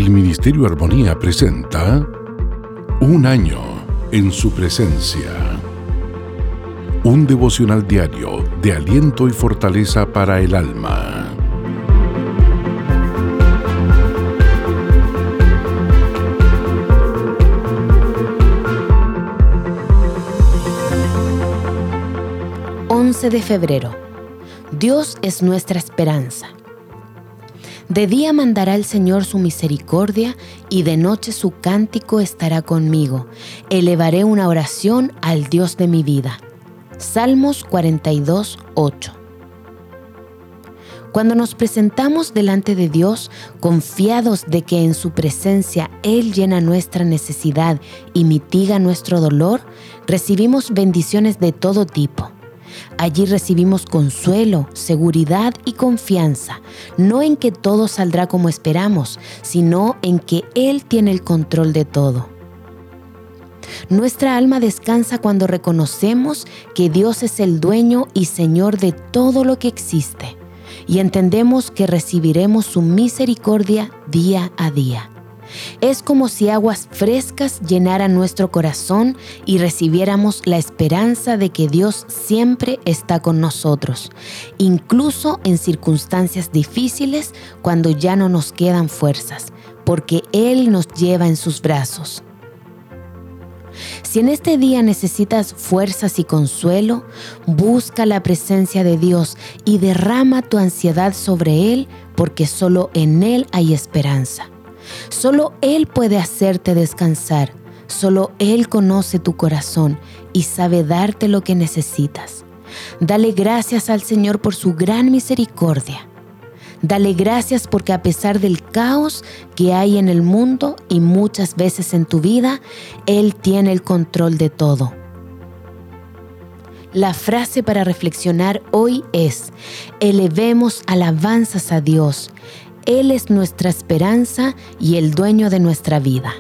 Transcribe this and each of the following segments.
El Ministerio Armonía presenta Un año en su presencia. Un devocional diario de aliento y fortaleza para el alma. De febrero. Dios es nuestra esperanza. De día mandará el Señor su misericordia y de noche su cántico estará conmigo. Elevaré una oración al Dios de mi vida. Salmos 42, 8. Cuando nos presentamos delante de Dios, confiados de que en su presencia Él llena nuestra necesidad y mitiga nuestro dolor, recibimos bendiciones de todo tipo. Allí recibimos consuelo, seguridad y confianza, no en que todo saldrá como esperamos, sino en que Él tiene el control de todo. Nuestra alma descansa cuando reconocemos que Dios es el dueño y Señor de todo lo que existe, y entendemos que recibiremos su misericordia día a día. Es como si aguas frescas llenaran nuestro corazón y recibiéramos la esperanza de que Dios siempre está con nosotros, incluso en circunstancias difíciles cuando ya no nos quedan fuerzas, porque Él nos lleva en sus brazos. Si en este día necesitas fuerzas y consuelo, busca la presencia de Dios y derrama tu ansiedad sobre Él, porque solo en Él hay esperanza. Solo Él puede hacerte descansar, solo Él conoce tu corazón y sabe darte lo que necesitas. Dale gracias al Señor por su gran misericordia. Dale gracias porque a pesar del caos que hay en el mundo y muchas veces en tu vida, Él tiene el control de todo. La frase para reflexionar hoy es: elevemos alabanzas a Dios. Él es nuestra esperanza y el dueño de nuestra vida.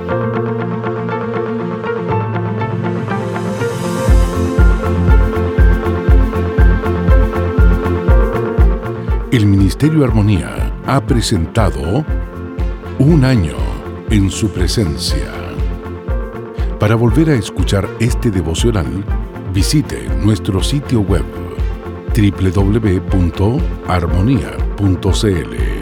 El Ministerio Armonía ha presentado Un año en su presencia. Para volver a escuchar este devocional, visite nuestro sitio web www.armonia.cl.